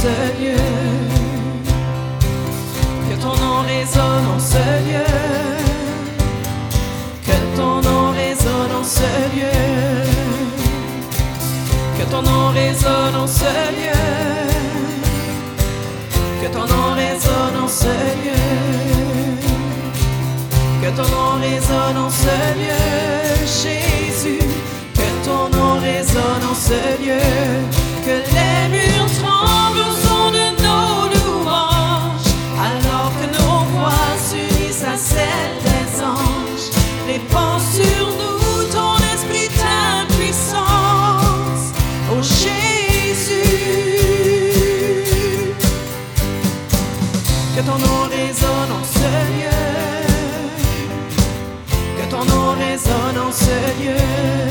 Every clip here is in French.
ce lieu. Que ton nom résonne en ce lieu. Que ton nom résonne en ce lieu. Que ton nom résonne en ce lieu. Que ton nom résonne en ce lieu. Que ton nom résonne en ce lieu, Jésus. Que ton nom résonne en ce lieu. Que les murs tremblent au son de nos louanges. Alors que nos voix s'unissent à celles des anges. Répands sur nous ton esprit, ta puissance. Oh Jésus. Que ton nom résonne en ce lieu. Que ton nom résonne en ce lieu.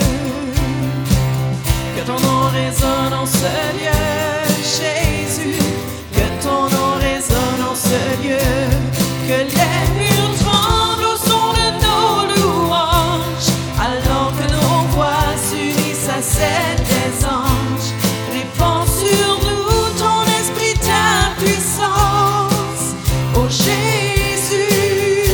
Que ton nom résonne en ce lieu, Jésus. Que ton nom résonne en ce lieu. Que les murs tremblent au son de nos louanges. Alors que nos voix s'unissent à celles des anges. Répands sur nous ton esprit, ta puissance. Oh Jésus.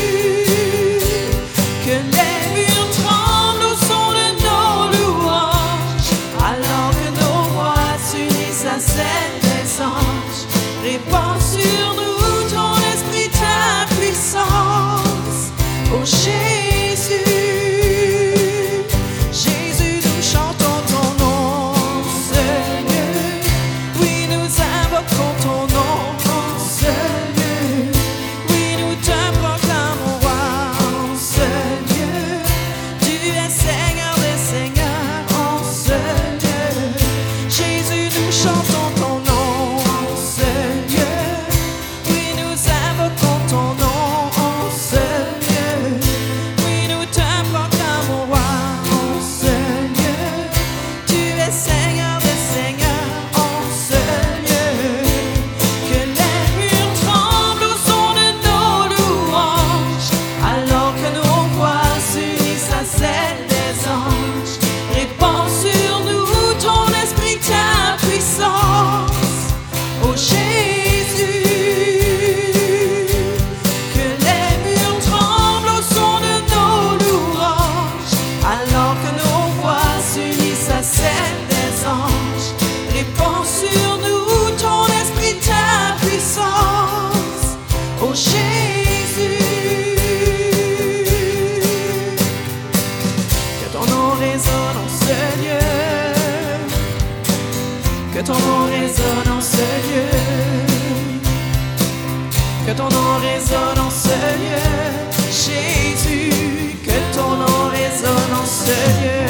Que les murs tremblent au son de nos louanges. Alors que nos voix s'unissent à celles des anges. Répands sur nous ton esprit, ta puissance. Oh Jésus. Jésus, nous chantons ton nom en ce lieu. Oui, nous invoquons ton nom en ce lieu. Oui, nous te proclamons roi en ce lieu. Tu es Seigneur des Seigneurs en ce lieu. Jésus, nous chantons ton nom en ce lieu. Oui, nous invoquons ton nom en ce lieu. Oui, nous te proclamons roi en ce lieu. Tu es Seigneur des Seigneurs en ce lieu. Que les murs tremblent au son de nos louanges. Alors que nos voix s'unissent à celles des anges. Répands sur nous ton esprit, ta puissance. Oh Jésus. Que les murs tremblent au son de nos louanges. Alors que nos voix s'unissent à celles des anges. Répands sur nous ton esprit, ta puissance. Oh Jésus. Que ton nom résonne en ce lieu. Que ton nom résonne en ce lieu. Que ton nom résonne en ce lieu, Jésus. Que ton nom résonne en ce lieu.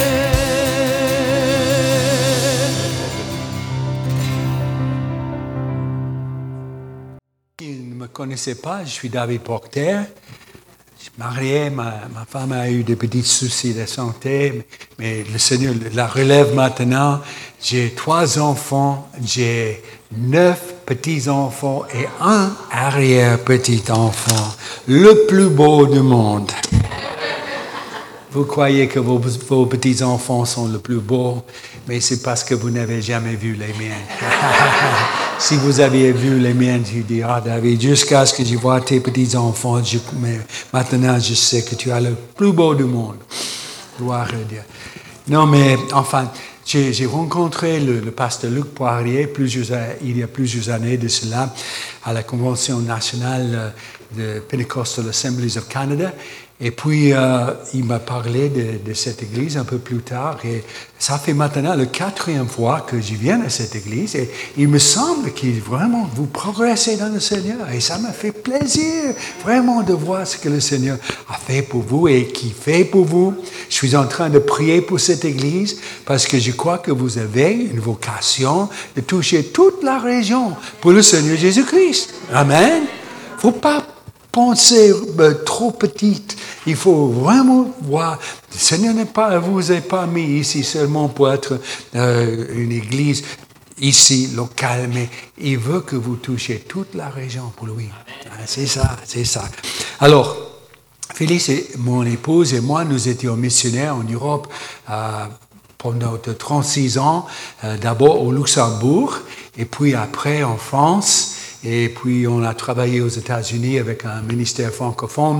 Ils ne me connaissaient pas, je suis David Procter. Je suis marié, ma femme a eu des petits soucis de santé, mais le Seigneur la relève maintenant. J'ai 3 enfants, j'ai 9 petits-enfants et un arrière-petit-enfant, le plus beau du monde. Vous croyez que vos petits-enfants sont le plus beaux, mais c'est parce que vous n'avez jamais vu les miens. Si vous aviez vu les miens, tu diras, David, jusqu'à ce que je vois tes petits-enfants, mais maintenant je sais que tu es le plus beau du monde. Gloire à Dieu. Non, mais enfin, j'ai rencontré le pasteur Luc Poirier il y a plusieurs années de cela à la Convention nationale de Pentecostal Assemblies of Canada. Et puis, il m'a parlé de cette église un peu plus tard. Et ça fait maintenant la 4e fois que je viens à cette église. Et il me semble que vraiment vous progressez dans le Seigneur. Et ça m'a fait plaisir vraiment de voir ce que le Seigneur a fait pour vous et qui fait pour vous. Je suis en train de prier pour cette église parce que je crois que vous avez une vocation de toucher toute la région pour le Seigneur Jésus-Christ. Amen. Il ne faut pas penser trop petite. Il faut vraiment voir. Le Seigneur vous a pas mis ici seulement pour être une église ici locale, mais il veut que vous touchiez toute la région pour lui. C'est ça. Alors, Félix, mon épouse et moi, nous étions missionnaires en Europe pendant 36 ans, d'abord au Luxembourg, Et puis après, en France. Et puis, on a travaillé aux États-Unis avec un ministère francophone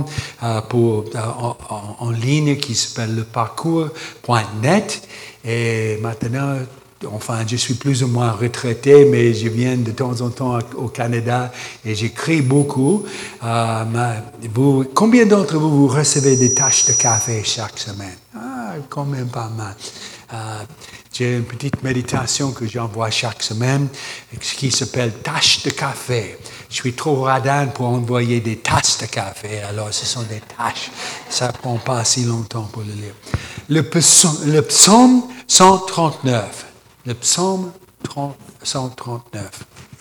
en ligne qui s'appelle leparcours.net. Et maintenant, enfin, je suis plus ou moins retraité, mais je viens de temps en temps au Canada et j'écris beaucoup. Combien d'entre vous recevez des tâches de café chaque semaine? Quand même pas mal. J'ai une petite méditation que j'envoie chaque semaine qui s'appelle tâches de café. Je suis trop radin pour envoyer des tasses de café, alors ce sont des tâches. Ça ne prend pas si longtemps pour le lire. Le psaume 139. Le psaume 139.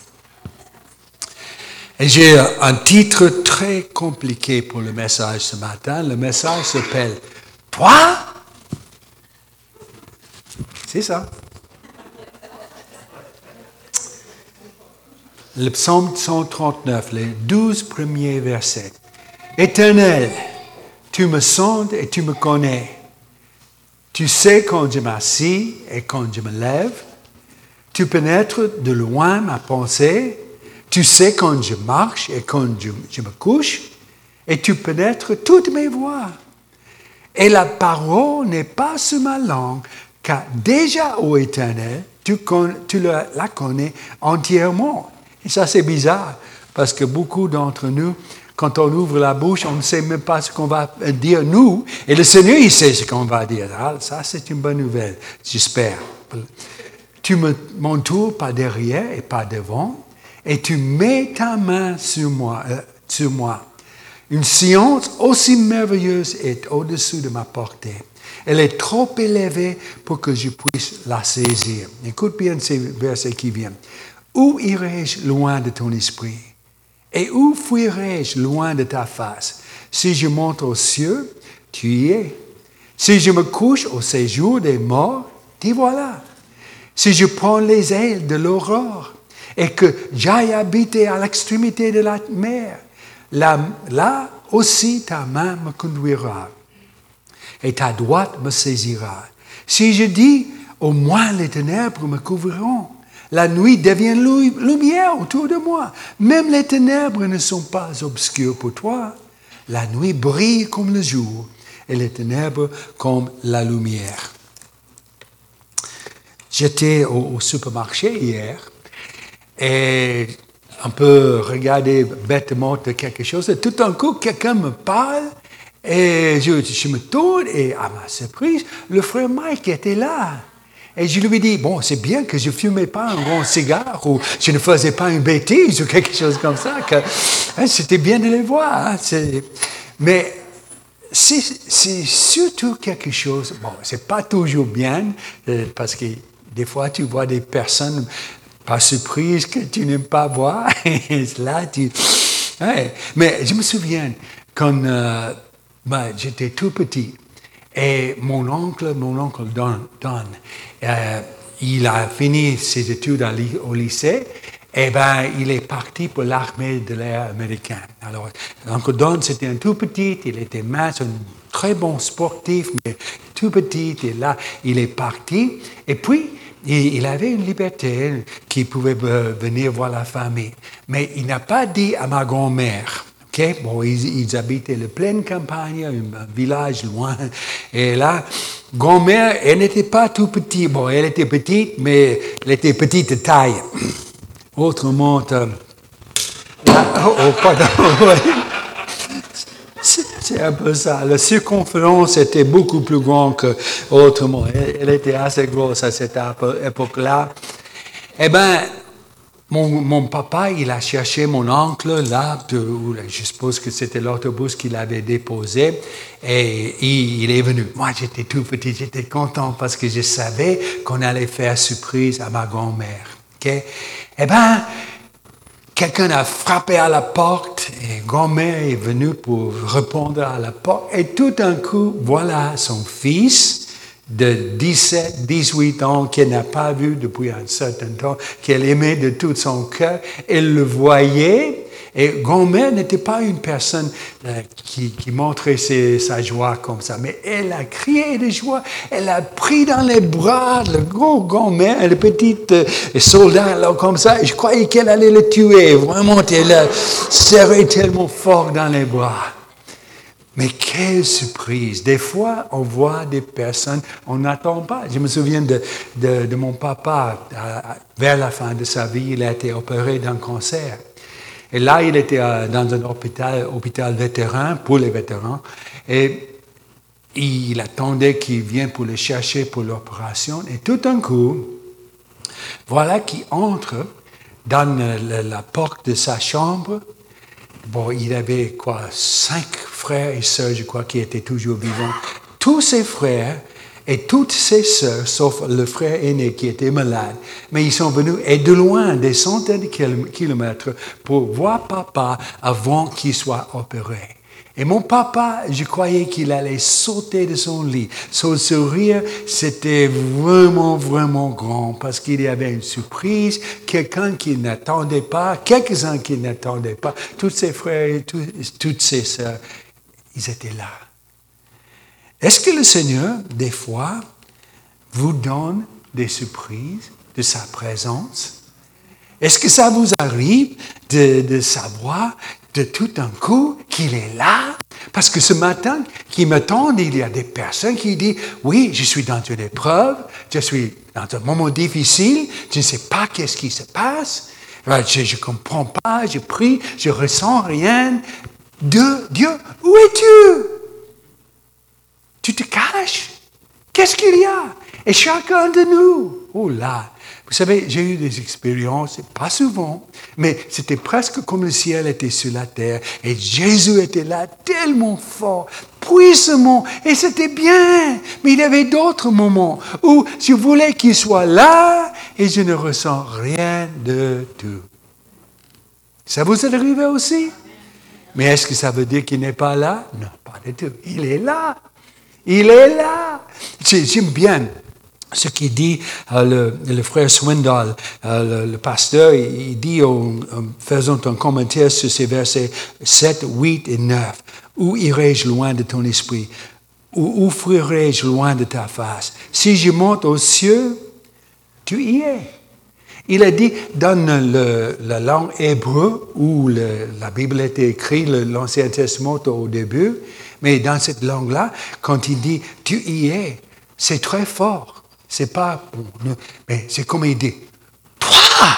Et j'ai un titre très compliqué pour le message ce matin. Le message s'appelle « Toi ?» C'est ça. Le psaume 139, les 12 premiers versets. « Éternel, tu me sondes et tu me connais. Tu sais quand je m'assis et quand je me lève. Tu pénètres de loin ma pensée. Tu sais quand je marche et quand je me couche. Et tu pénètres toutes mes voies. Et la parole n'est pas sur ma langue. Car déjà, ô Éternel, tu la connais entièrement. » Et ça, c'est bizarre, parce que beaucoup d'entre nous, quand on ouvre la bouche, on ne sait même pas ce qu'on va dire nous. Et le Seigneur, il sait ce qu'on va dire. Ah, ça, c'est une bonne nouvelle, j'espère. Tu m'entoures par derrière et par devant, et tu mets ta main sur moi. Une science aussi merveilleuse est au-dessus de ma portée. Elle est trop élevée pour que je puisse la saisir. Écoute bien ces versets qui viennent. Où irai-je loin de ton esprit? Et où fuirai-je loin de ta face? Si je monte aux cieux, tu y es. Si je me couche au séjour des morts, t'y voilà. Si je prends les ailes de l'aurore et que j'aille habiter à l'extrémité de la mer, là aussi ta main me conduira. Et ta droite me saisira. Si je dis, au moins les ténèbres me couvriront, la nuit devient lumière autour de moi. Même les ténèbres ne sont pas obscures pour toi. La nuit brille comme le jour et les ténèbres comme la lumière. J'étais au supermarché hier et un peu regardé bêtement de quelque chose. Et tout d'un coup, quelqu'un me parle. Et je me tourne et à ma surprise, le frère Mike était là. Et je lui dis, bon, c'est bien que je ne fumais pas un grand cigare ou je ne faisais pas une bêtise ou quelque chose comme ça. C'était bien de les voir. Mais c'est surtout quelque chose, bon, c'est pas toujours bien parce que des fois tu vois des personnes par surprise que tu n'aimes pas voir. Et là, mais je me souviens quand... j'étais tout petit et mon oncle Don, il a fini ses études au lycée et il est parti pour l'armée de l'air américaine. Alors, l'oncle Don, c'était un tout petit, il était mince, un très bon sportif, mais tout petit, et là, il est parti. Et puis, il avait une liberté qu'il pouvait venir voir la famille. Mais il n'a pas dit à ma grand-mère. Okay? Bon, ils habitaient la pleine campagne, un village loin. Et là, grand-mère, elle n'était pas tout petite. Bon, elle était petite, mais elle était petite de taille. Autrement, pardon. C'est un peu ça. La circonférence était beaucoup plus grande qu'autrement. Elle était assez grosse à cette époque-là. Eh bien, mon papa, il a cherché mon oncle là, je suppose que c'était l'autobus qu'il avait déposé, et il est venu. Moi, j'étais tout petit, j'étais content parce que je savais qu'on allait faire surprise à ma grand-mère. Okay? Eh bien, quelqu'un a frappé à la porte, et grand-mère est venue pour répondre à la porte, et tout d'un coup, voilà son fils, de 17, 18 ans, qu'elle n'a pas vu depuis un certain temps, qu'elle aimait de tout son cœur. Elle le voyait Et grand-mère n'était pas une personne qui montrait sa joie comme ça, mais elle a crié de joie, elle a pris dans les bras le gros grand-mère, le petit soldat là, comme ça, et je croyais qu'elle allait le tuer, vraiment, elle l'a serré tellement fort dans les bras. Mais quelle surprise! Des fois, on voit des personnes, on n'attend pas. Je me souviens de mon papa, vers la fin de sa vie, il a été opéré d'un cancer. Et là, il était dans un hôpital vétéran, pour les vétérans, et il attendait qu'il vienne pour le chercher pour l'opération. Et tout d'un coup, voilà qu'il entre dans la porte de sa chambre. Bon, il avait 5 frères et sœurs, je crois, qui étaient toujours vivants. Tous ses frères et toutes ses sœurs, sauf le frère aîné qui était malade, mais ils sont venus, et de loin, des centaines de kilomètres, pour voir papa avant qu'il soit opéré. Et mon papa, je croyais qu'il allait sauter de son lit. Son sourire, c'était vraiment, vraiment grand parce qu'il y avait une surprise, quelqu'un qu'il n'attendait pas, quelques-uns qu'il n'attendaient pas. Tous ses frères et toutes ses sœurs, ils étaient là. Est-ce que le Seigneur, des fois, vous donne des surprises de sa présence? Est-ce que ça vous arrive de savoir de tout un coup qu'il est là? Parce que ce matin, qui me tendent, il y a des personnes qui disent, oui, je suis dans une épreuve, je suis dans un moment difficile, je ne sais pas qu'est-ce qui se passe, je ne comprends pas, je prie, je ne ressens rien. Dieu, où es-tu? Tu te caches? Qu'est-ce qu'il y a? Et chacun de nous, oh là, vous savez, j'ai eu des expériences, pas souvent, mais c'était presque comme le ciel était sur la terre, et Jésus était là tellement fort, puissamment, et c'était bien. Mais il y avait d'autres moments où je voulais qu'il soit là, et je ne ressens rien de tout. Ça vous est arrivé aussi? Mais est-ce que ça veut dire qu'il n'est pas là? Non, pas du tout. Il est là. Il est là. J'aime bien ce qu'il dit le frère Swindoll, le pasteur, il dit, en faisant un commentaire sur ces versets 7, 8 et 9, « Où irai-je loin de ton esprit? Où fuirai-je loin de ta face? Si je monte aux cieux, tu y es. » Il a dit, dans la langue hébreu, où la Bible était écrite, l'Ancien Testament au début, mais dans cette langue-là, quand il dit « tu y es », c'est très fort. C'est pas, mais c'est comme il dit, toi,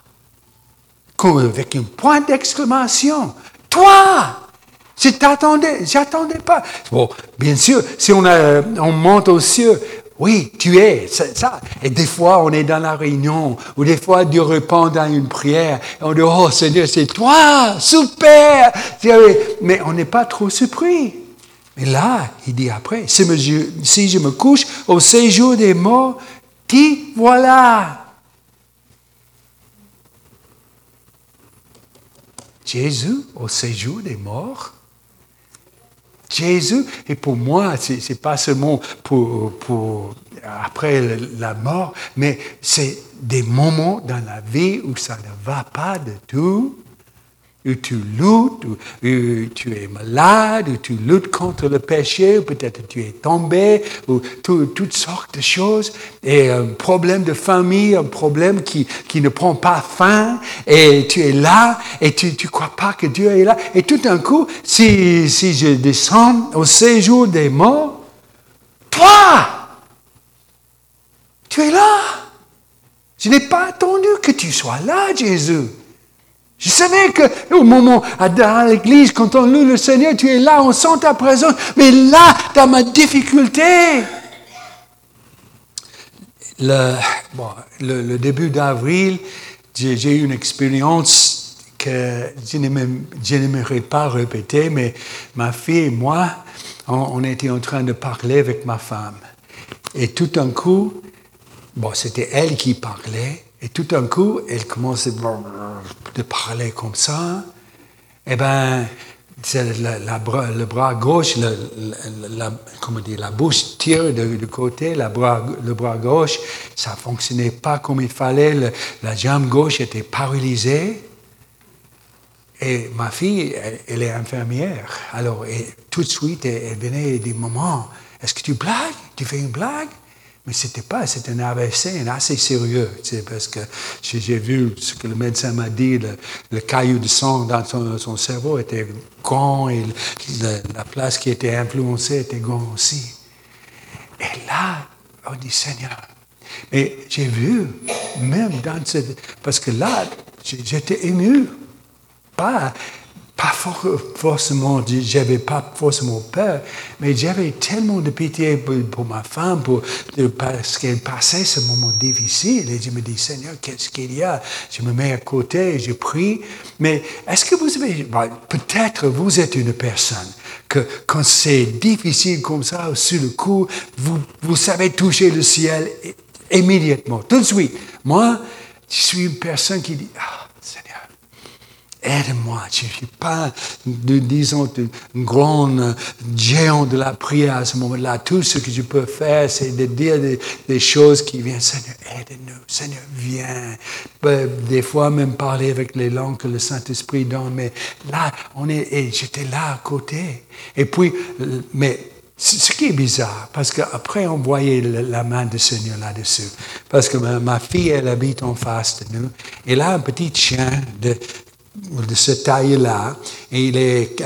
comme avec un point d'exclamation, toi, j'attendais pas. Bon, bien sûr, si on monte aux cieux, oui, tu es, ça. Et des fois, on est dans la réunion, ou des fois, Dieu répond à une prière, et on dit, oh Seigneur, c'est toi, super. Mais on n'est pas trop surpris. Mais là, il dit après, si je me couche au séjour des morts, t'y voilà. Jésus au séjour des morts. Jésus, et pour moi, c'est pas seulement pour après la mort, mais c'est des moments dans la vie où ça ne va pas de tout, où tu luttes, où tu es malade, où tu luttes contre le péché, ou peut-être tu es tombé, ou toutes sortes de choses, et un problème de famille, un problème qui ne prend pas fin, et tu es là, et tu ne crois pas que Dieu est là, et tout d'un coup, si je descends au séjour des morts, toi, tu es là. Je n'ai pas attendu que tu sois là, Jésus. Je savais qu'au moment, à l'église, quand on loue le Seigneur, tu es là, on sent ta présence. Mais là, dans ma difficulté, le début d'avril, j'ai eu une expérience que je n'aimerais pas répéter, mais ma fille et moi, on était en train de parler avec ma femme. Et tout d'un coup, c'était elle qui parlait. Et tout d'un coup, elle commence de parler comme ça. Eh bien, le bras gauche, la bouche tire de côté, le bras gauche, ça ne fonctionnait pas comme il fallait. La jambe gauche était paralysée. Et ma fille, elle est infirmière. Alors, tout de suite, elle venait et dit, maman, est-ce que tu blagues? Tu fais une blague? Mais c'était un AVC, assez sérieux, tu sais, parce que j'ai vu ce que le médecin m'a dit, le caillou de sang dans son cerveau était grand et la place qui était influencée était grande aussi. Et là, on dit, Seigneur, mais j'ai vu, même parce que là, j'étais ému. Pas forcément, j'avais pas forcément peur, mais j'avais tellement de pitié pour ma femme, parce qu'elle passait ce moment difficile. Et je me dis, Seigneur, qu'est-ce qu'il y a? Je me mets à côté, je prie. Mais est-ce que vous avez, peut-être vous êtes une personne que quand c'est difficile comme ça, sur le coup, vous savez toucher le ciel immédiatement, tout de suite. Moi, je suis une personne qui dit, Seigneur, aide-moi, je ne suis pas, disons, un grand géant de la prière à ce moment-là. Tout ce que je peux faire, c'est de dire des choses qui viennent. Seigneur, aide-nous. Seigneur, viens. Des fois, même parler avec les langues que le Saint-Esprit donne. Mais là, et j'étais là à côté. Et puis, mais ce qui est bizarre, parce qu'après, on voyait la main du Seigneur là-dessus. Parce que ma fille, elle habite en face de nous. Elle a un petit chien de cette taille-là, et il est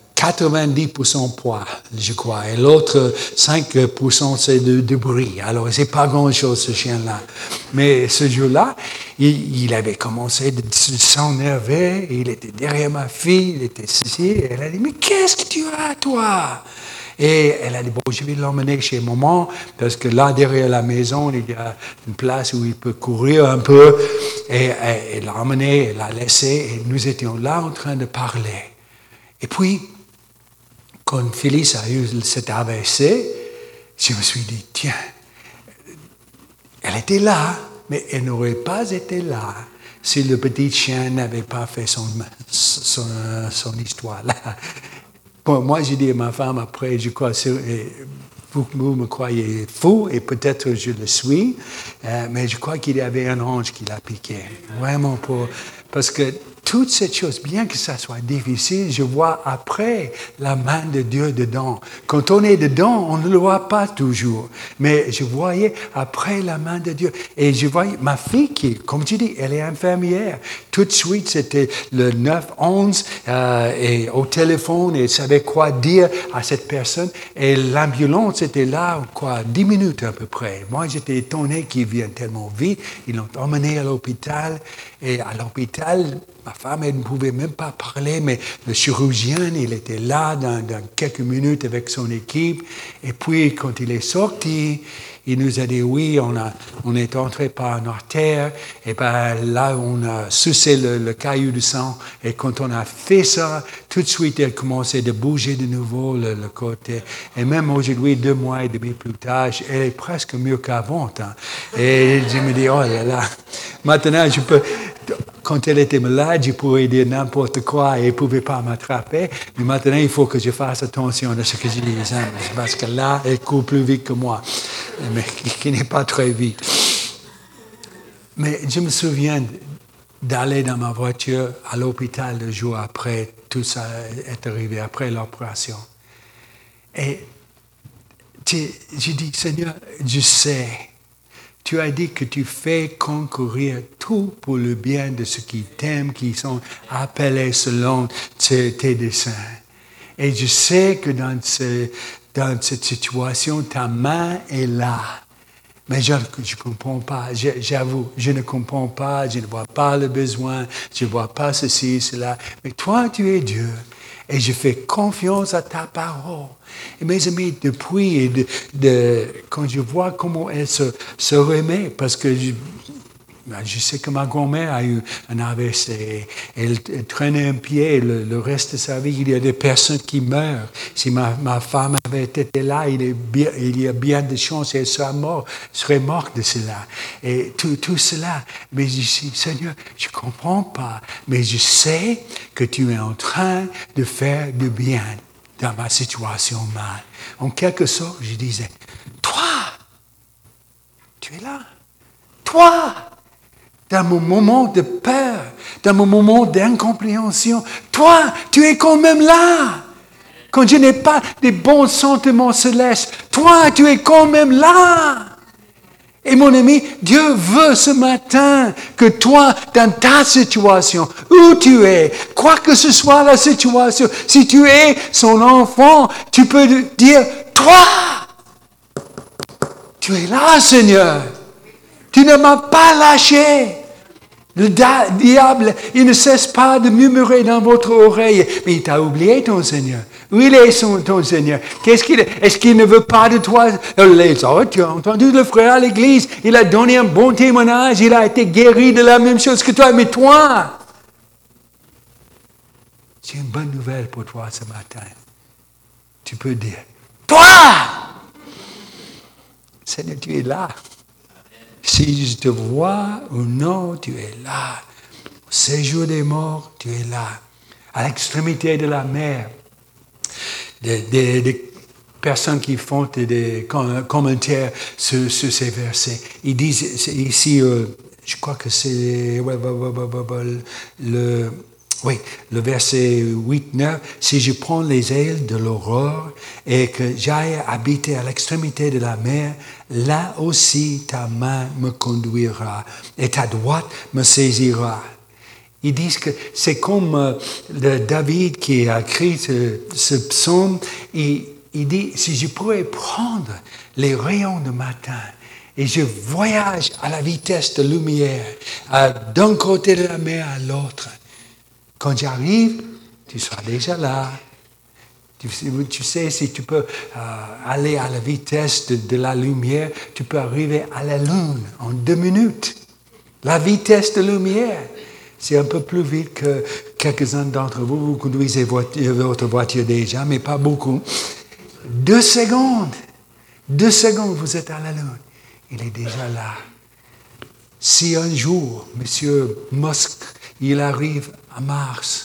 90% poids, je crois, et l'autre 5% c'est de bruit. Alors, c'est pas grand-chose, ce chien-là. Mais ce jour-là, il avait commencé de s'énerver, il était derrière ma fille, il était ici, et elle a dit, mais qu'est-ce que tu as, toi? Et elle a dit, bon, je vais l'emmener chez maman, parce que là, derrière la maison, il y a une place où il peut courir un peu. Et elle l'a emmené, elle l'a laissé, et nous étions là en train de parler. Et puis, quand Phyllis a eu cet AVC, je me suis dit, tiens, elle était là, mais elle n'aurait pas été là si le petit chien n'avait pas fait son histoire là. Bon, moi, j'ai dit à ma femme après, je crois, vous me croyez fou, et peut-être je le suis, mais je crois qu'il y avait un ange qui l'a piqué. Vraiment parce que toutes ces choses, bien que ça soit difficile, je vois après la main de Dieu dedans. Quand on est dedans, on ne le voit pas toujours. Mais je voyais après la main de Dieu. Et je voyais ma fille qui, comme tu dis, elle est infirmière. Tout de suite, c'était le 911 et au téléphone, et elle savait quoi dire à cette personne. Et l'ambulance était là, 10 minutes à peu près. Moi, j'étais étonné qu'ils viennent tellement vite. Ils l'ont emmené à l'hôpital. Et à l'hôpital, ma femme, elle ne pouvait même pas parler, mais le chirurgien, il était là dans quelques minutes avec son équipe. Et puis, quand il est sorti, il nous a dit, oui, on est entré par une artère, et ben là, on a sucé le caillou de sang. Et quand on a fait ça, tout de suite, elle commençait de bouger de nouveau le côté. Et même aujourd'hui, 2 mois et demi plus tard, elle est presque mieux qu'avant. Hein. Et je me dis, oh là là, maintenant, je peux... Quand elle était malade, je pouvais dire n'importe quoi et elle ne pouvait pas m'attraper. Mais maintenant, il faut que je fasse attention à ce que je dis. Hein, parce que là, elle court plus vite que moi, mais qui n'est pas très vite. Mais je me souviens d'aller dans ma voiture à l'hôpital le jour après, tout ça est arrivé, après l'opération. Et j'ai dit, Seigneur, je sais. Tu as dit que tu fais concourir tout pour le bien de ceux qui t'aiment, qui sont appelés selon tes desseins. Et je sais que dans cette situation, ta main est là. Mais je ne comprends pas, j'avoue, je ne comprends pas, je ne vois pas le besoin, je ne vois pas ceci, cela. Mais toi, tu es Dieu. Et je fais confiance à ta parole. Et mes amis, depuis, quand je vois comment elle se remet, parce que je sais que ma grand-mère a eu un AVC, elle traînait un pied, le reste de sa vie, il y a des personnes qui meurent. Si ma femme avait été là, il y a bien de chances qu'elle serait morte de cela. Et tout cela. Mais je dis, Seigneur, je ne comprends pas, mais je sais que tu es en train de faire du bien dans ma situation mal. En quelque sorte, je disais, toi, tu es là. Toi, dans mon moment de peur, dans mon moment d'incompréhension, toi, tu es quand même là. Quand je n'ai pas des bons sentiments célestes, toi, tu es quand même là. Et mon ami, Dieu veut ce matin que toi, dans ta situation, où tu es, quoi que ce soit la situation, si tu es son enfant, tu peux dire, toi, tu es là, Seigneur. Tu ne m'as pas lâché. Le diable, il ne cesse pas de murmurer dans votre oreille. Mais il t'a oublié, ton Seigneur. Où il est, ton Seigneur? Est-ce qu'il ne veut pas de toi? Les autres, tu as entendu le frère à l'église. Il a donné un bon témoignage. Il a été guéri de la même chose que toi. Mais toi, j'ai une bonne nouvelle pour toi ce matin. Tu peux dire, toi, Seigneur, tu es là. Si je te vois ou non, tu es là. Au séjour des morts, tu es là. À l'extrémité de la mer, des personnes qui font des commentaires sur ces versets, ils disent ici, je crois que c'est le verset 8-9, si je prends les ailes de l'aurore et que j'aille habiter à l'extrémité de la mer, là aussi ta main me conduira et ta droite me saisira. Ils disent que c'est comme David qui a écrit ce psaume, il dit, si je pourrais prendre les rayons de matin et je voyage à la vitesse de lumière, d'un côté de la mer à l'autre, quand j'arrive, tu seras déjà là. Tu sais, si tu peux aller à la vitesse de la lumière, tu peux arriver à la Lune en 2 minutes. La vitesse de lumière, c'est un peu plus vite que quelques-uns d'entre vous. Vous conduisez votre voiture déjà, mais pas beaucoup. 2 secondes. 2 secondes, vous êtes à la Lune. Il est déjà là. Si un jour, M. Musk, il arrive à Mars,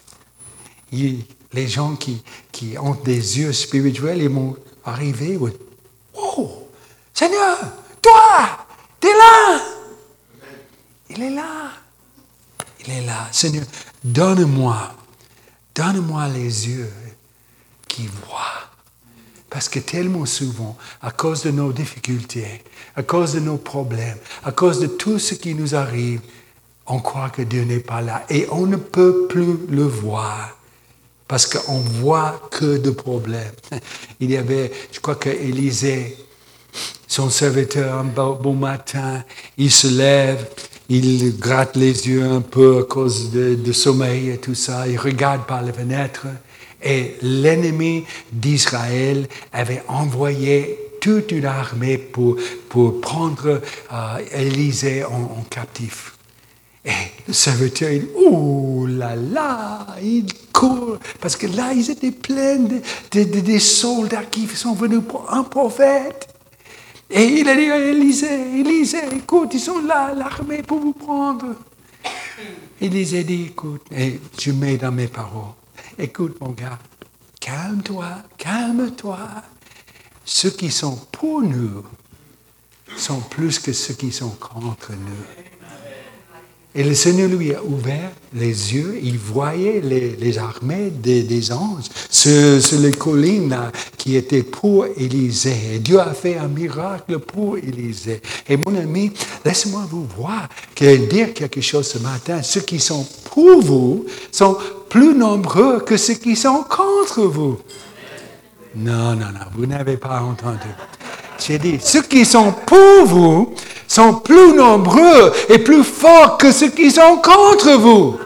les gens qui ont des yeux spirituels, ils vont arriver. Oh, Seigneur, toi, t'es là. Il est là. Il est là. Seigneur, donne-moi les yeux qui voient. Parce que tellement souvent, à cause de nos difficultés, à cause de nos problèmes, à cause de tout ce qui nous arrive, on croit que Dieu n'est pas là. Et on ne peut plus le voir. Parce qu'on ne voit que de problèmes. Il y avait, je crois qu'Élisée, son serviteur, un bon matin, il se lève, il gratte les yeux un peu à cause de sommeil et tout ça. Il regarde par la fenêtre. Et l'ennemi d'Israël avait envoyé toute une armée pour prendre Élisée en captif. Et le serviteur, il dit, oh là là, il court, parce que là, ils étaient pleins des soldats qui sont venus pour un prophète. Et il a dit à Élisée, écoute, ils sont là, l'armée pour vous prendre. Élisée dit, écoute, et je mets dans mes paroles, écoute mon gars, calme-toi. Ceux qui sont pour nous sont plus que ceux qui sont contre nous. Et le Seigneur lui a ouvert les yeux, il voyait les armées des anges sur les collines là, qui étaient pour Élisée. Et Dieu a fait un miracle pour Élisée. Et mon ami, laissez-moi vous dire quelque chose ce matin. Ceux qui sont pour vous sont plus nombreux que ceux qui sont contre vous. Non, vous n'avez pas entendu. J'ai dit, ceux qui sont pour vous sont plus nombreux et plus forts que ceux qui sont contre vous.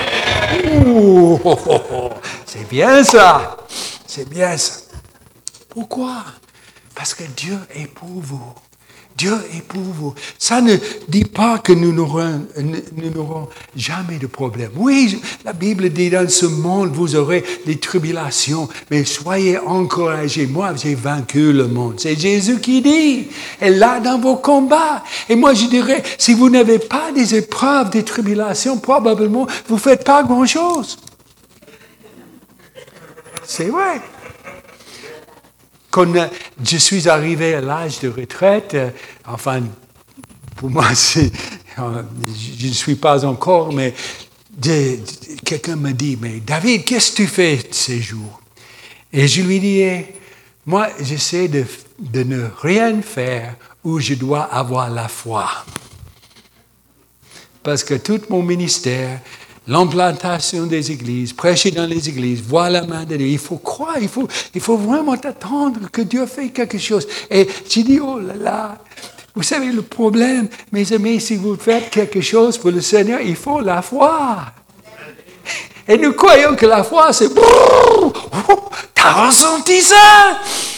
C'est bien ça. C'est bien ça. Pourquoi? Parce que Dieu est pour vous. Dieu est pour vous. Ça ne dit pas que nous n'aurons jamais de problème. Oui, la Bible dit dans ce monde, vous aurez des tribulations, mais soyez encouragés. Moi, j'ai vaincu le monde. C'est Jésus qui dit. Et là, dans vos combats. Et moi, je dirais, si vous n'avez pas des épreuves, des tribulations, probablement, vous ne faites pas grand-chose. C'est vrai. Quand je suis arrivé à l'âge de retraite, enfin, pour moi, je ne suis pas encore, mais quelqu'un me dit, mais David, qu'est-ce que tu fais ces jours? Et je lui dis, moi, j'essaie de ne rien faire où je dois avoir la foi. Parce que tout mon ministère, l'implantation des églises, prêcher dans les églises, voir la main de Dieu, il faut croire, il faut vraiment attendre que Dieu fait quelque chose. Et j'ai dit, oh là là, vous savez le problème, mes amis, si vous faites quelque chose pour le Seigneur, il faut la foi. Et nous croyons que la foi, c'est... T'as ressenti ça?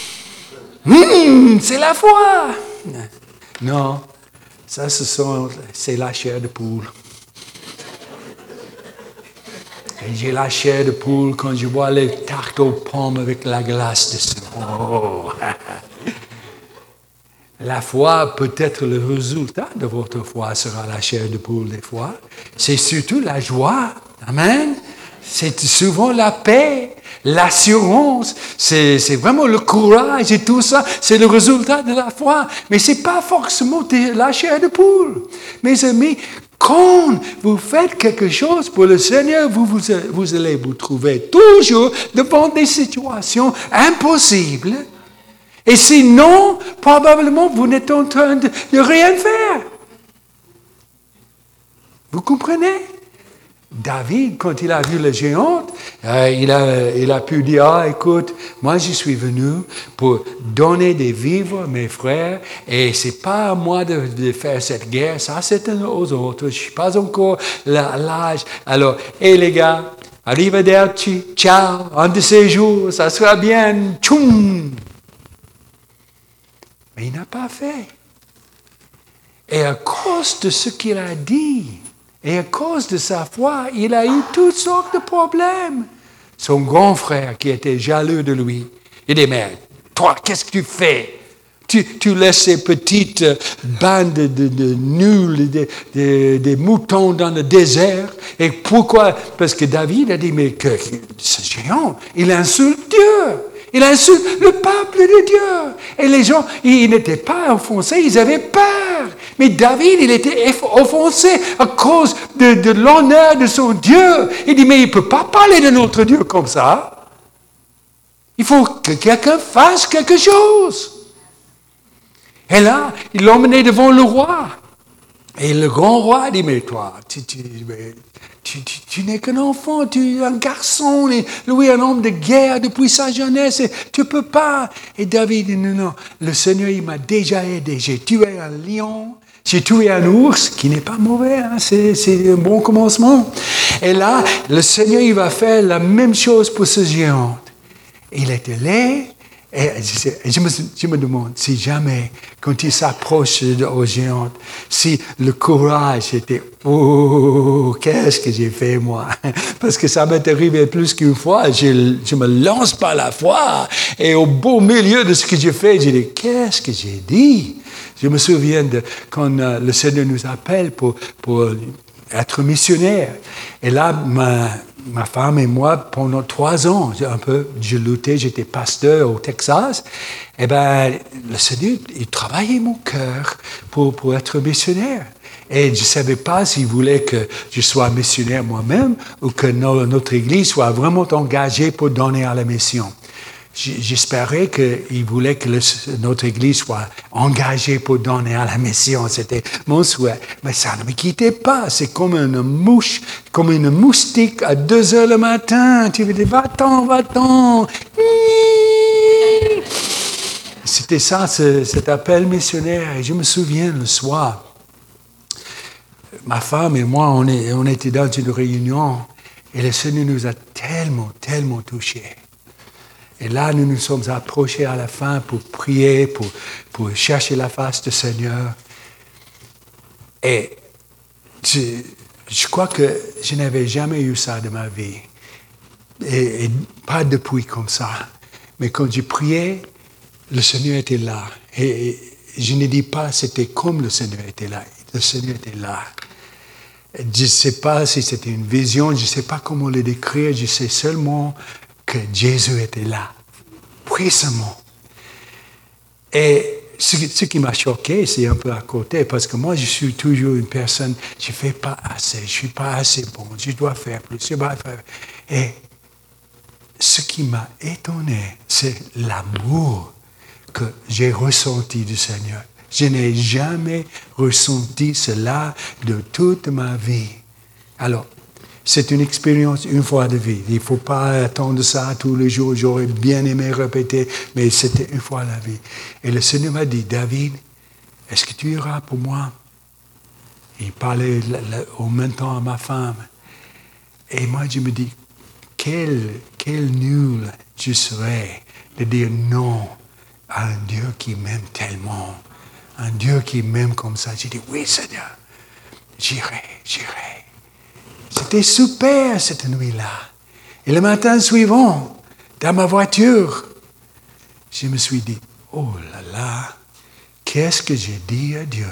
C'est la foi. Non, ça, c'est la chair de poule. Et j'ai la chair de poule quand je vois les tartes aux pommes avec la glace dessus. Oh. La foi, peut-être le résultat de votre foi sera la chair de poule des fois. C'est surtout la joie. Amen. C'est souvent la paix, l'assurance. C'est vraiment le courage et tout ça. C'est le résultat de la foi. Mais ce n'est pas forcément la chair de poule. Mes amis, quand vous faites quelque chose pour le Seigneur, vous allez vous trouver toujours devant des situations impossibles. Et sinon, probablement, vous n'êtes en train de rien faire. Vous comprenez? David, quand il a vu le géant, il a pu dire, écoute, moi je suis venu pour donner des vivres à mes frères, et c'est pas à moi de faire cette guerre, ça c'est aux autres, je suis pas encore à l'âge. Alors, les gars, arrivederci, ciao, un de ces jours, ça sera bien, tchoum. Mais il n'a pas fait. Et à cause de ce qu'il a dit, et à cause de sa foi, il a eu toutes sortes de problèmes. Son grand frère, qui était jaloux de lui, il dit, mais toi, qu'est-ce que tu fais? Tu laisses ces petites bandes de nuls, des moutons dans le désert. Et pourquoi? Parce que David a dit, mais ce géant, il insulte Dieu. Il insulte le peuple de Dieu. Et les gens, ils n'étaient pas offensés, ils avaient peur. Mais David, il était offensé à cause de l'honneur de son Dieu. Il dit, mais il ne peut pas parler de notre Dieu comme ça. Il faut que quelqu'un fasse quelque chose. Et là, il l'emmenait devant le roi. Et le grand roi dit, mais toi, tu n'es qu'un enfant, tu es un garçon, et lui un homme de guerre depuis sa jeunesse, et tu ne peux pas. Et David dit, non, le Seigneur, il m'a déjà aidé. J'ai tué un lion, j'ai tué un ours, qui n'est pas mauvais, hein, c'est un bon commencement. Et là, le Seigneur, il va faire la même chose pour ce géant. Il était laid. Et je me demande si jamais, quand il s'approche aux géantes, si le courage était « Oh, qu'est-ce que j'ai fait moi ?» Parce que ça m'est arrivé plus qu'une fois, je me lance par la foi, et au beau milieu de ce que j'ai fait, j'ai dit « Qu'est-ce que j'ai dit ?» Je me souviens de quand le Seigneur nous appelle pour être missionnaire. Et là, ma femme et moi, pendant 3 ans, je luttais, j'étais pasteur au Texas. Eh bien, le Seigneur, il travaillait mon cœur pour être missionnaire. Et je ne savais pas s'il voulait que je sois missionnaire moi-même ou que notre Église soit vraiment engagée pour donner à la mission. J'espérais qu'il voulait que notre Église soit engagée pour donner à la mission. C'était mon souhait. Mais ça ne me quittait pas. C'est comme une mouche, comme une moustique à 2 heures le matin. Tu veux dire, va-t'en. C'était ça, cet appel missionnaire. Et je me souviens le soir, ma femme et moi, on était dans une réunion et le Seigneur nous a tellement touchés. Et là, nous nous sommes approchés à la fin pour prier, pour chercher la face du Seigneur. Et je crois que je n'avais jamais eu ça de ma vie. Et pas depuis comme ça. Mais quand je priais, le Seigneur était là. Et je ne dis pas c'était comme le Seigneur était là. Le Seigneur était là. Je ne sais pas si c'était une vision, je ne sais pas comment le décrire, je sais seulement que Jésus était là, puissamment. Et ce qui m'a choqué, c'est un peu à côté, parce que moi, je suis toujours une personne, je ne fais pas assez, je ne suis pas assez bon, je dois faire plus, je dois faire. Et ce qui m'a étonné, c'est l'amour que j'ai ressenti du Seigneur. Je n'ai jamais ressenti cela de toute ma vie. Alors, c'est une expérience une fois de vie. Il ne faut pas attendre ça tous les jours. J'aurais bien aimé répéter, mais c'était une fois la vie. Et le Seigneur m'a dit, David, est-ce que tu iras pour moi? Il parlait en même temps à ma femme. Et moi, je me dis, quel nul je serais de dire non à un Dieu qui m'aime tellement. Un Dieu qui m'aime comme ça. J'ai dit, oui, Seigneur, j'irai. C'était super cette nuit-là. Et le matin suivant, dans ma voiture, je me suis dit, oh là là, qu'est-ce que j'ai dit à Dieu?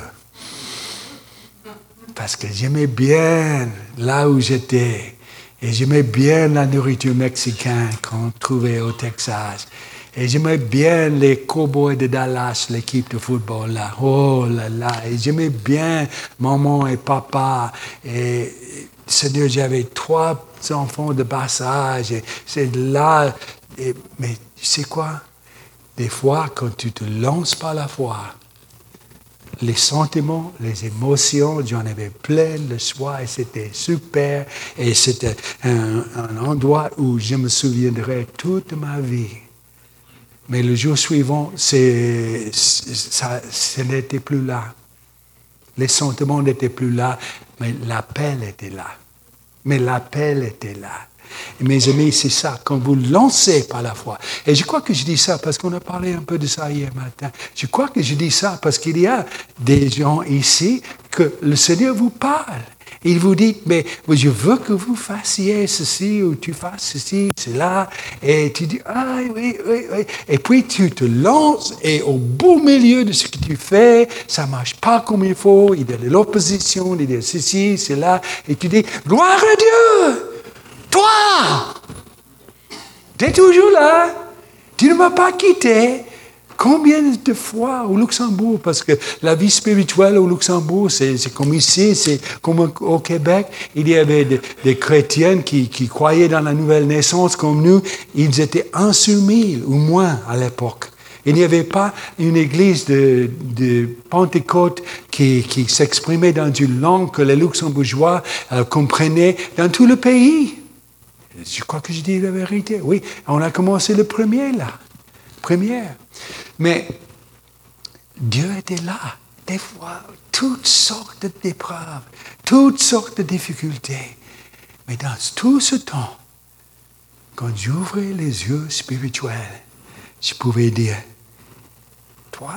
Parce que j'aimais bien là où j'étais. Et j'aimais bien la nourriture mexicaine qu'on trouvait au Texas. Et j'aimais bien les Cowboys de Dallas, l'équipe de football là. Oh là là. Et j'aimais bien maman et papa. Et Seigneur, j'avais 3 enfants de bas âge. Et c'est là. Mais tu sais quoi? Des fois, quand tu te lances par la foi, les sentiments, les émotions, j'en avais plein le soir et c'était super. Et c'était un endroit où je me souviendrai toute ma vie. Mais le jour suivant, ce n'était plus là. Les sentiments n'étaient plus là, mais l'appel était là. Et mes amis, c'est ça, quand vous lancez par la foi. Et je crois que je dis ça parce qu'on a parlé un peu de ça hier matin. Je crois que je dis ça parce qu'il y a des gens ici que le Seigneur vous parle. Il vous dit, mais je veux que vous fassiez ceci ou tu fasses ceci, cela. Et tu dis, ah oui. Et puis tu te lances et au beau milieu de ce que tu fais, ça ne marche pas comme il faut. Il y a de l'opposition, il y a ceci, cela. Et tu dis, gloire à Dieu! Toi! Tu es toujours là. Tu ne m'as pas quitté. Combien de fois au Luxembourg, parce que la vie spirituelle au Luxembourg, c'est comme ici, c'est comme au Québec, il y avait des chrétiens qui croyaient dans la nouvelle naissance comme nous, ils étaient 1 sur 1000 ou moins à l'époque. Il n'y avait pas une église de Pentecôte qui s'exprimait dans une langue que les Luxembourgeois comprenaient dans tout le pays. Je crois que je dis la vérité. Oui, on a commencé le premier là. Première. Mais Dieu était là. Des fois, toutes sortes d'épreuves, toutes sortes de difficultés. Mais dans tout ce temps, quand j'ouvrais les yeux spirituels, je pouvais dire, toi,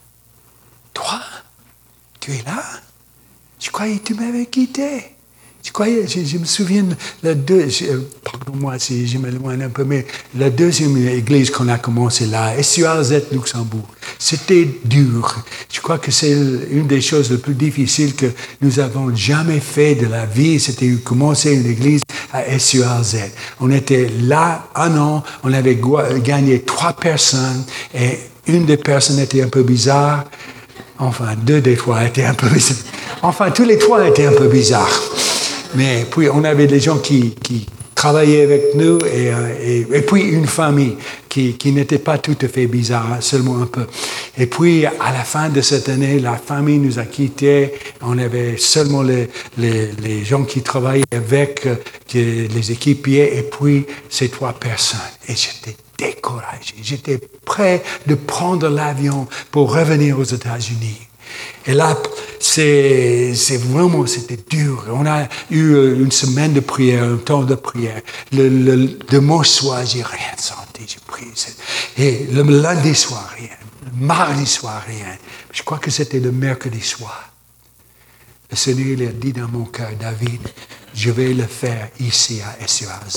tu es là? Je croyais que tu m'avais quitté. Je me souviens, pardon-moi si je m'éloigne un peu, mais la deuxième église qu'on a commencé là, SUAZ Luxembourg, c'était dur. Je crois que c'est une des choses les plus difficiles que nous avons jamais fait de la vie, c'était commencer une église à SUAZ. On était là 1 an, on avait gagné 3 personnes, et une des personnes était un peu bizarre, enfin 2 des fois étaient un peu bizarres, enfin tous les 3 étaient un peu bizarres. Mais puis, on avait des gens qui travaillaient avec nous et puis une famille qui n'était pas tout à fait bizarre, seulement un peu. Et puis, à la fin de cette année, la famille nous a quittés. On avait seulement les gens qui travaillaient avec, les équipiers, et puis ces 3 personnes. Et j'étais découragé. J'étais prêt de prendre l'avion pour revenir aux États-Unis. Et là, c'était dur. On a eu une semaine de prière, un temps de prière. Le dimanche soir, j'ai rien senti, j'ai prié. Et le lundi soir, rien. Le mardi soir, rien. Je crois que c'était le mercredi soir. Le Seigneur il a dit dans mon cœur, David, je vais le faire ici à SUAZ.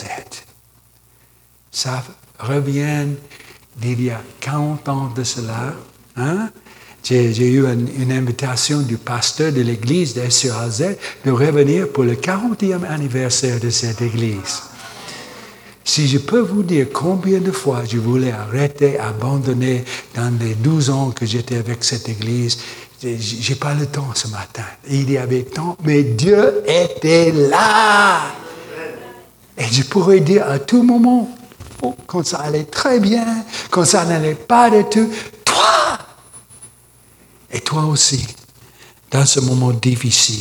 Ça revient d'il y a 40 ans de cela, hein? J'ai eu une invitation du pasteur de l'église de SUAZ de revenir pour le 40e anniversaire de cette église. Si je peux vous dire combien de fois je voulais arrêter, abandonner dans les 12 ans que j'étais avec cette église, j'ai pas le temps ce matin. Il y avait temps, mais Dieu était là. Et je pourrais dire à tout moment, quand ça allait très bien, quand ça n'allait pas du tout, toi! Et toi aussi, dans ce moment difficile,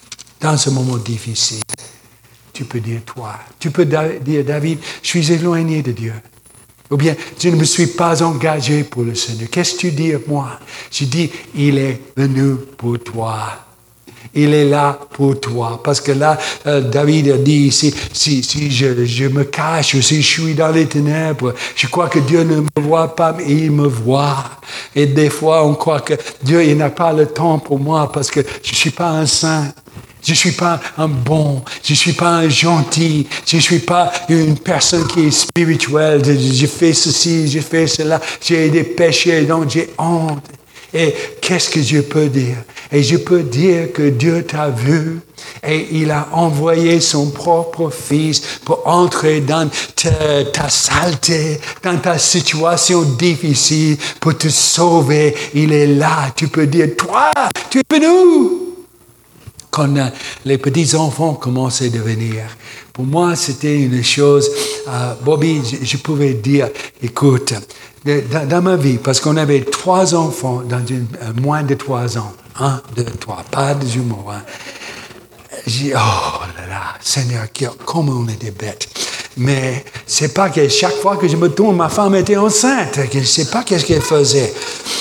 tu peux dire toi. Tu peux dire, David, je suis éloigné de Dieu. Ou bien, je ne me suis pas engagé pour le Seigneur. Qu'est-ce que tu dis à moi? Je dis, il est venu pour toi. Il est là pour toi. Parce que là, David a dit ici, si je me cache ou si je suis dans les ténèbres, je crois que Dieu ne me voit pas, mais il me voit. Et des fois, on croit que Dieu, il n'a pas le temps pour moi parce que je ne suis pas un saint. Je ne suis pas un bon, je ne suis pas un gentil, je ne suis pas une personne qui est spirituelle. Je fais ceci, je fais cela, j'ai des péchés, donc j'ai honte. Et qu'est-ce que je peux dire? Et je peux dire que Dieu t'a vu et il a envoyé son propre Fils pour entrer dans ta saleté, dans ta situation difficile, pour te sauver. Il est là. Tu peux dire, toi, tu es venu. Quand les petits-enfants commençaient à venir, pour moi, c'était une chose, Bobby, je pouvais dire, écoute, dans ma vie, parce qu'on avait 3 enfants dans moins de 3 ans, 1, 2, 3, pas de jumeaux, hein. J'ai dit, oh là là, Seigneur, comment on était bêtes. Mais c'est pas que chaque fois que je me tourne, ma femme était enceinte, je ne sais pas qu'est-ce qu'elle faisait.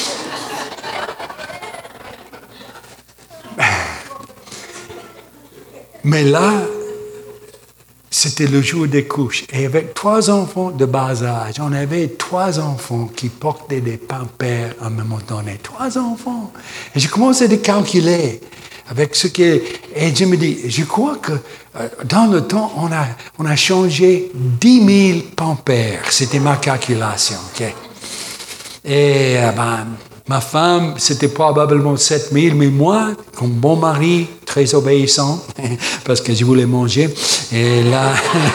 Mais là, c'était le jour des couches. Et avec 3 enfants de bas âge, on avait 3 enfants qui portaient des pampers à un moment donné. 3 enfants. Et je commençais à calculer avec ce qui... Et je me dis, je crois que dans le temps, on a changé 10 000 pampers. C'était ma calculation. Okay? Et ma femme, c'était probablement 7 000, mais moi, comme bon mari, très obéissant, parce que je voulais manger, et là,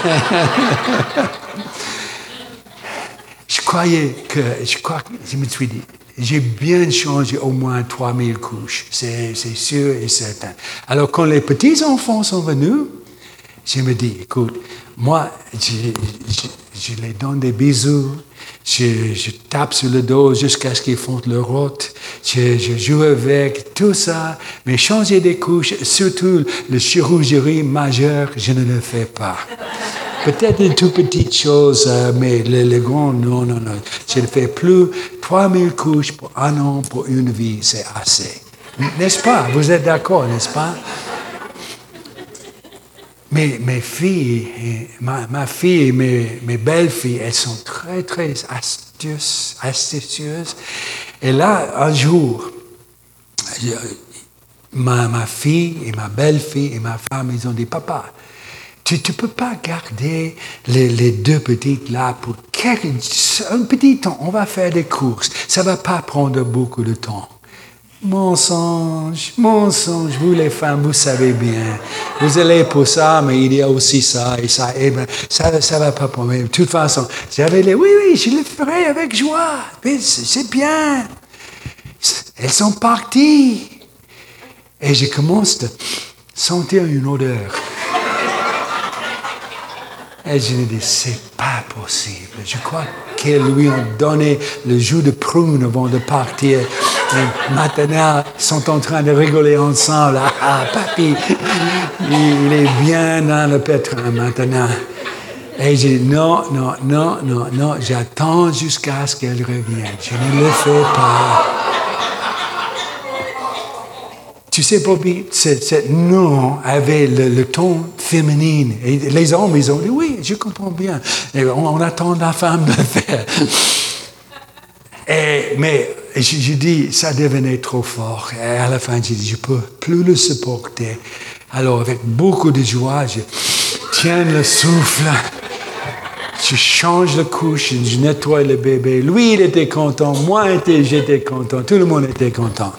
je me suis dit, j'ai bien changé au moins 3 000 couches, c'est sûr et certain. Alors, quand les petits-enfants sont venus, je me dis, écoute, moi, je les donne des bisous, je tape sur le dos jusqu'à ce qu'ils font leur route, je joue avec, tout ça, mais changer des couches, surtout la chirurgie majeure, je ne le fais pas. Peut-être une toute petite chose, mais le grand, non. Je ne fais plus 3 000 couches pour 1 an, pour une vie, c'est assez. N'est-ce pas? Vous êtes d'accord, n'est-ce pas? Mes filles, ma fille et mes belles-filles, elles sont très, très astucieuses. Et là, un jour, ma fille et ma belle-fille et ma femme, ils ont dit, papa, tu ne peux pas garder les 2 petites là pour un petit temps. On va faire des courses. Ça ne va pas prendre beaucoup de temps. Mensonge, vous les femmes, vous savez bien. Vous allez pour ça, mais il y a aussi ça et ça. Et ben, ça va pas pour moi. De toute façon, j'avais oui, je le ferai avec joie. Mais c'est bien. Elles sont parties. Et je commence à sentir une odeur. Et je me dis, c'est pas possible. Je crois qu'elles lui ont donné le jus de prune avant de partir. Et maintenant, ils sont en train de rigoler ensemble. Ah, papy, il est bien dans le pétrin maintenant. Et je dis, non, j'attends jusqu'à ce qu'elle revienne. Je ne le fais pas. Tu sais, Bobby, cette non avait le ton féminin. Et les hommes, ils ont dit, oui, je comprends bien. Et on attend la femme de le faire. Mais je dis, ça devenait trop fort. Et à la fin, je dis, je ne peux plus le supporter. Alors, avec beaucoup de joie, je tiens le souffle. Je change de couche, je nettoie le bébé. Lui, il était content. Moi, j'étais content. Tout le monde était content.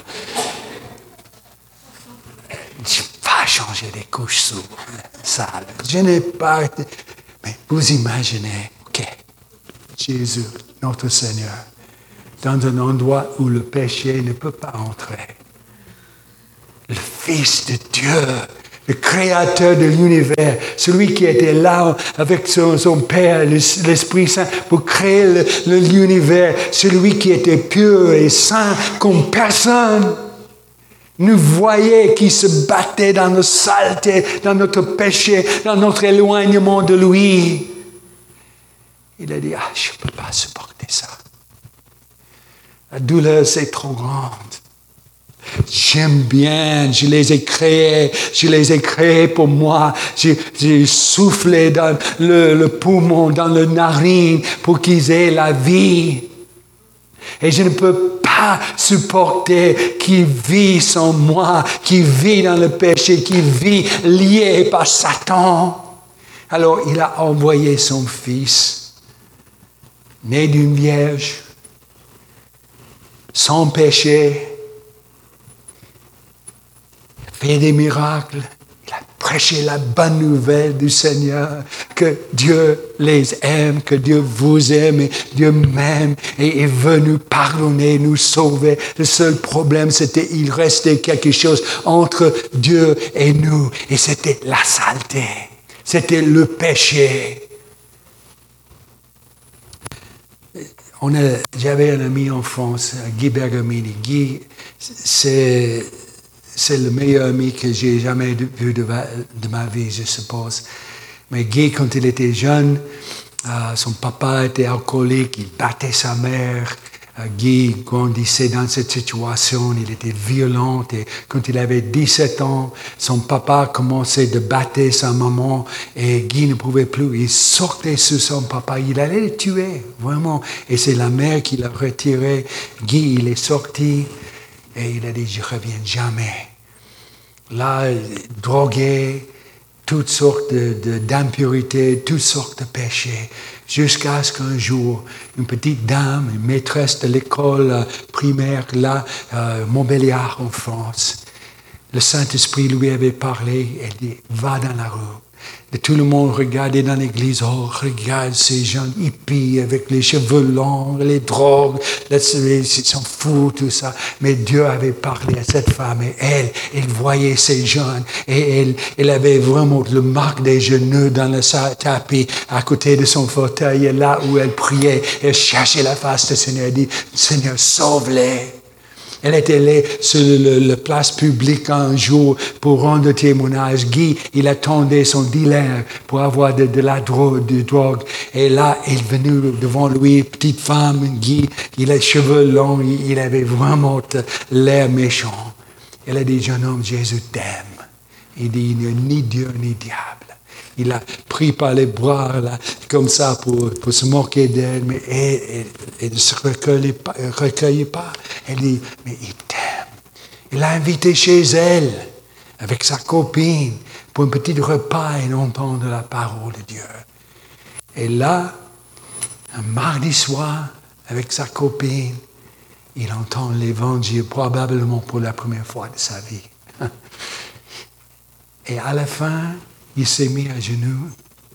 Je ne vais pas changer des couches sales. Je n'ai pas... Mais vous imaginez, OK, Jésus, notre Seigneur, dans un endroit où le péché ne peut pas entrer. Le Fils de Dieu, le Créateur de l'univers, celui qui était là avec son Père, l'Esprit Saint, pour créer l'univers, celui qui était pur et saint comme personne, nous voyait qui se battait dans nos saletés, dans notre péché, dans notre éloignement de lui. Il a dit, je ne peux pas supporter ça. La douleur, c'est trop grande. J'aime bien, je les ai créés pour moi. J'ai soufflé dans le poumon, dans le narine pour qu'ils aient la vie. Et je ne peux pas supporter qui vit sans moi, qui vit dans le péché, qui vit lié par Satan. Alors il a envoyé son fils, né d'une vierge, sans péché, fait des miracles, il a prêché la bonne nouvelle du Seigneur, que Dieu les aime, que Dieu vous aime, et Dieu m'aime, et est venu pardonner, nous sauver. Le seul problème, c'était il restait quelque chose entre Dieu et nous, et c'était la saleté, c'était le péché. J'avais un ami en France, Guy Bergamini. Guy, c'est le meilleur ami que j'ai jamais vu de ma vie, je suppose. Mais Guy, quand il était jeune, son papa était alcoolique, il battait sa mère. Guy grandissait dans cette situation, il était violent. Et quand il avait 17 ans, son papa commençait à battre sa maman et Guy ne pouvait plus. Il sortait sur son papa, il allait le tuer, vraiment. Et c'est la mère qui l'a retiré. Guy, il est sorti et il a dit, je ne reviens jamais. Là, drogué, toutes sortes d'impuretés, toutes sortes de péchés. Jusqu'à ce qu'un jour, une petite dame, une maîtresse de l'école primaire, là, Montbéliard en France, le Saint-Esprit lui avait parlé, elle dit, va dans la rue. Et tout le monde regardait dans l'église, oh, regarde ces gens hippies avec les cheveux longs, les drogues, ils s'en foutent, tout ça. Mais Dieu avait parlé à cette femme et elle voyait ces jeunes et elle avait vraiment le marque des genoux dans le tapis à côté de son fauteuil et là où elle priait, elle cherchait la face du Seigneur, elle dit, Seigneur, sauve-les. Elle était allée sur la place publique un jour pour rendre témoignage. Guy, il attendait son dealer pour avoir de la drogue. Et là, il est venu devant lui, petite femme, Guy, il a les cheveux longs, il avait vraiment l'air méchant. Elle a dit, jeune homme, Jésus t'aime. Il dit, il n'y a ni Dieu ni diable. Il a pris par les bras, là, comme ça, pour se moquer d'elle, mais elle ne se recueillait pas. Elle dit, mais il t'aime. Il l'a invitée chez elle, avec sa copine, pour un petit repas et entendre la parole de Dieu. Et là, un mardi soir, avec sa copine, il entend l'évangile, probablement pour la première fois de sa vie. Et à la fin, il s'est mis à genoux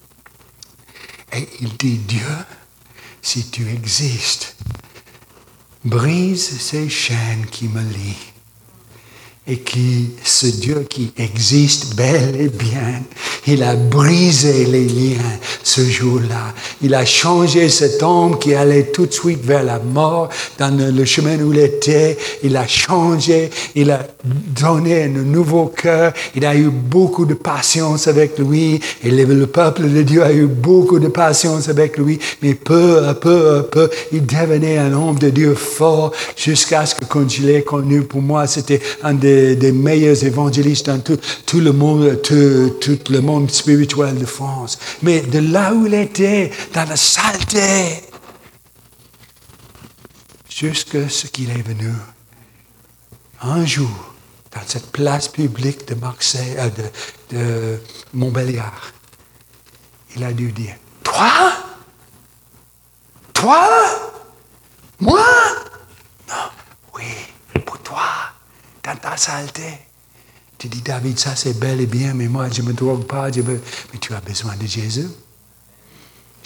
et il dit, Dieu, si tu existes, brise ces chaînes qui me lient. Et ce Dieu qui existe bel et bien, il a brisé les liens ce jour-là. Il a changé cet homme qui allait tout de suite vers la mort dans le chemin où il était. Il a changé, il a donné un nouveau cœur. Il a eu beaucoup de patience avec lui. Et le peuple de Dieu a eu beaucoup de patience avec lui. Mais peu à peu, il devenait un homme de Dieu fort jusqu'à ce que quand je l'ai connu, pour moi, c'était un des meilleurs évangélistes dans tout le monde spirituel de France. Mais de là où il était, dans la saleté, jusqu'à ce qu'il est venu, un jour, dans cette place publique de Marseille, de Montbéliard, il a dû dire, toi, moi, non, oui, pour toi. Dans ta saleté. Tu dis, David, ça c'est bel et bien, mais moi je ne me drogue pas, mais tu as besoin de Jésus.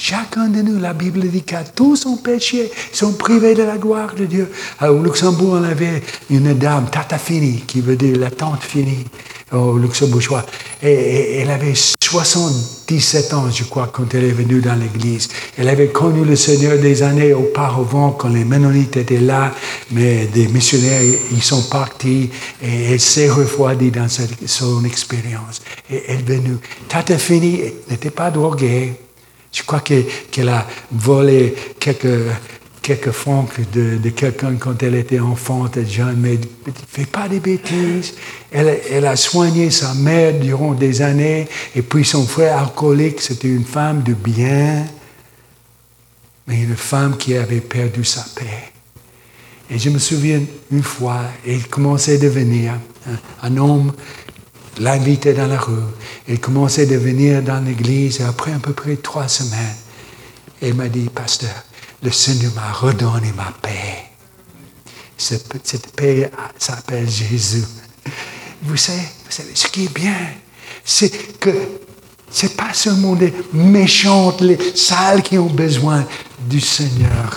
Chacun de nous, la Bible dit qu'à tous ont péché, ils sont privés de la gloire de Dieu. Alors, au Luxembourg, on avait une dame, Tata Fini, qui veut dire la tante Fini, au luxembourgeois. Et elle avait 77 ans, je crois, quand elle est venue dans l'église. Elle avait connu le Seigneur des années auparavant, quand les Mennonites étaient là, mais des missionnaires, ils sont partis, et elle s'est refroidie dans son expérience. Et elle est venue. Tata Fini n'était pas droguée. Je crois qu'elle a volé quelques francs de quelqu'un quand elle était enfant, jeune, mais ne fait pas de bêtises. Elle a soigné sa mère durant des années, et puis son frère alcoolique, c'était une femme de bien, mais une femme qui avait perdu sa paix. Et je me souviens une fois, il commençait à devenir un homme, l'invitait dans la rue. Il commençait à venir dans l'église, et après à peu près 3 semaines, il m'a dit, pasteur, le Seigneur m'a redonné ma paix. Cette paix s'appelle Jésus. Vous savez, ce qui est bien, c'est que ce n'est pas seulement les méchantes, les sales qui ont besoin du Seigneur.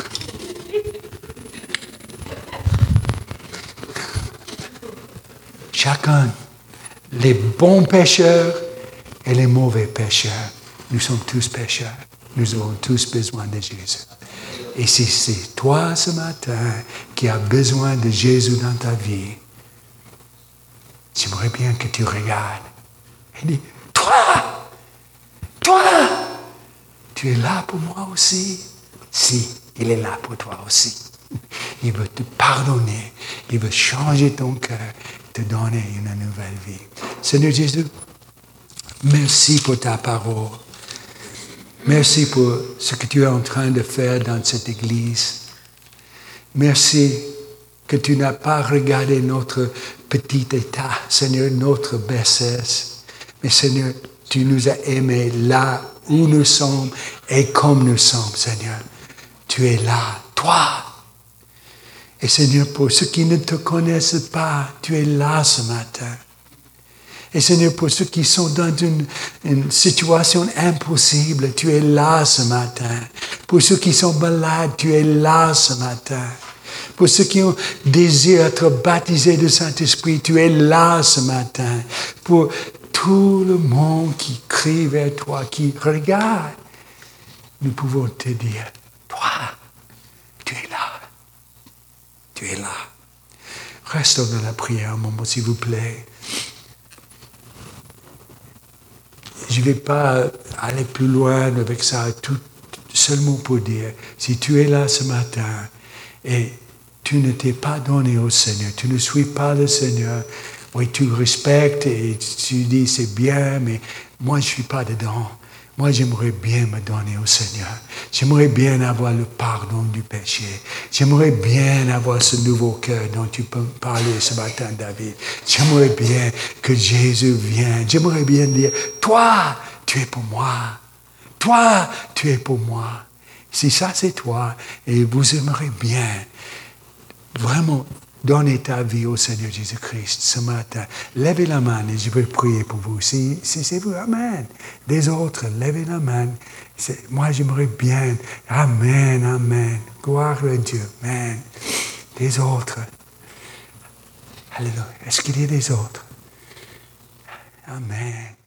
Chacun, les bons pécheurs et les mauvais pécheurs, nous sommes tous pécheurs. Nous avons tous besoin de Jésus. Et si c'est toi ce matin qui as besoin de Jésus dans ta vie, j'aimerais bien que tu regardes et dis, toi, tu es là pour moi aussi. Si, il est là pour toi aussi. Il veut te pardonner. Il veut changer ton cœur, te donner une nouvelle vie. Seigneur Jésus, merci pour ta parole. Merci pour ce que tu es en train de faire dans cette église. Merci que tu n'as pas regardé notre petit état, Seigneur, notre bassesse. Mais Seigneur, tu nous as aimés là où nous sommes et comme nous sommes, Seigneur. Tu es là, toi. Et Seigneur, pour ceux qui ne te connaissent pas, tu es là ce matin. Et Seigneur, pour ceux qui sont dans une situation impossible, tu es là ce matin. Pour ceux qui sont malades, tu es là ce matin. Pour ceux qui ont désir d'être baptisés du Saint-Esprit, tu es là ce matin. Pour tout le monde qui crie vers toi, qui regarde, nous pouvons te dire, toi, tu es là. Tu es là. Restons dans la prière un moment, s'il vous plaît. Je ne vais pas aller plus loin avec ça, tout seulement pour dire, si tu es là ce matin et tu ne t'es pas donné au Seigneur, tu ne suis pas le Seigneur, oui, tu respectes et tu dis c'est bien, mais moi je ne suis pas dedans. Moi, j'aimerais bien me donner au Seigneur. J'aimerais bien avoir le pardon du péché. J'aimerais bien avoir ce nouveau cœur dont tu peux parler ce matin, David. J'aimerais bien que Jésus vienne. J'aimerais bien dire, toi, tu es pour moi. Toi, tu es pour moi. Si ça, c'est toi, et vous aimerez bien vraiment donner ta vie au Seigneur Jésus-Christ ce matin. Levez la main et je vais prier pour vous. Si c'est vous, Amen. Des autres, levez la main. Moi, j'aimerais bien. Amen, Amen. Gloire à Dieu. Amen. Des autres. Alléluia. Est-ce qu'il y a des autres? Amen.